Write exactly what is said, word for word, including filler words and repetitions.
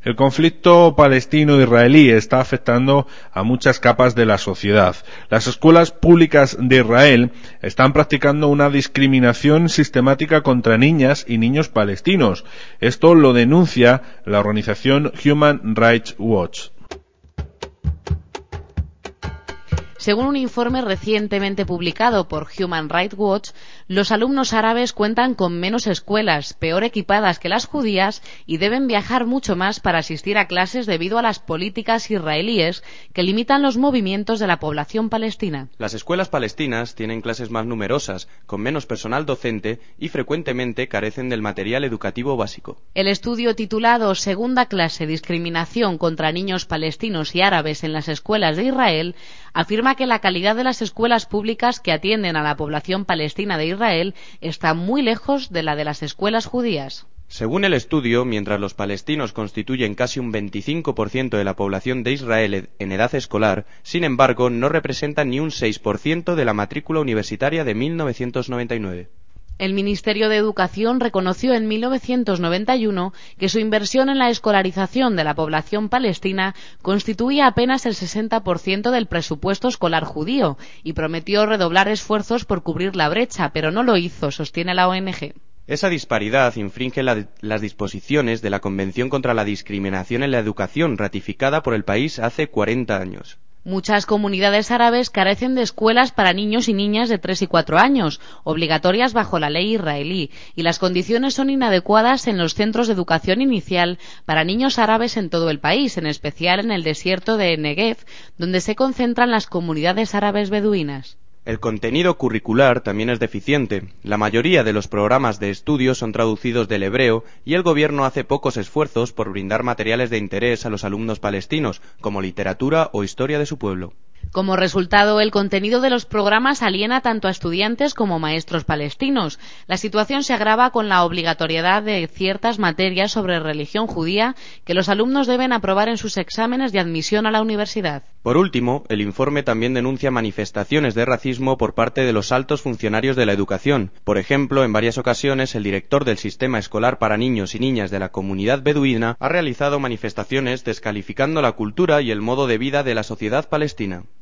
El conflicto palestino-israelí está afectando a muchas capas de la sociedad. Las escuelas públicas de Israel están practicando una discriminación sistemática contra niñas y niños palestinos. Esto lo denuncia la organización Human Rights Watch. Según un informe recientemente publicado por Human Rights Watch, los alumnos árabes cuentan con menos escuelas, peor equipadas que las judías, y deben viajar mucho más para asistir a clases debido a las políticas israelíes que limitan los movimientos de la población palestina. Las escuelas palestinas tienen clases más numerosas, con menos personal docente y frecuentemente carecen del material educativo básico. El estudio titulado Segunda clase, discriminación contra niños palestinos y árabes en las escuelas de Israel afirma que la calidad de las escuelas públicas que atienden a la población palestina de Israel está muy lejos de la de las escuelas judías. Según el estudio, mientras los palestinos constituyen casi un veinticinco por ciento de la población de Israel en edad escolar, sin embargo, no representan ni un seis por ciento de la matrícula universitaria de mil novecientos noventa y nueve. El Ministerio de Educación reconoció en mil novecientos noventa y uno que su inversión en la escolarización de la población palestina constituía apenas el sesenta por ciento del presupuesto escolar judío y prometió redoblar esfuerzos por cubrir la brecha, pero no lo hizo, sostiene la O N G. Esa disparidad infringe la, las disposiciones de la Convención contra la Discriminación en la Educación, ratificada por el país hace cuarenta años. Muchas comunidades árabes carecen de escuelas para niños y niñas de tres y cuatro años, obligatorias bajo la ley israelí, y las condiciones son inadecuadas en los centros de educación inicial para niños árabes en todo el país, en especial en el desierto de Negev, donde se concentran las comunidades árabes beduinas. El contenido curricular también es deficiente. La mayoría de los programas de estudio son traducidos del hebreo y el gobierno hace pocos esfuerzos por brindar materiales de interés a los alumnos palestinos, como literatura o historia de su pueblo. Como resultado, el contenido de los programas aliena tanto a estudiantes como maestros palestinos. La situación se agrava con la obligatoriedad de ciertas materias sobre religión judía que los alumnos deben aprobar en sus exámenes de admisión a la universidad. Por último, el informe también denuncia manifestaciones de racismo por parte de los altos funcionarios de la educación. Por ejemplo, en varias ocasiones el director del sistema escolar para niños y niñas de la comunidad beduina ha realizado manifestaciones descalificando la cultura y el modo de vida de la sociedad palestina.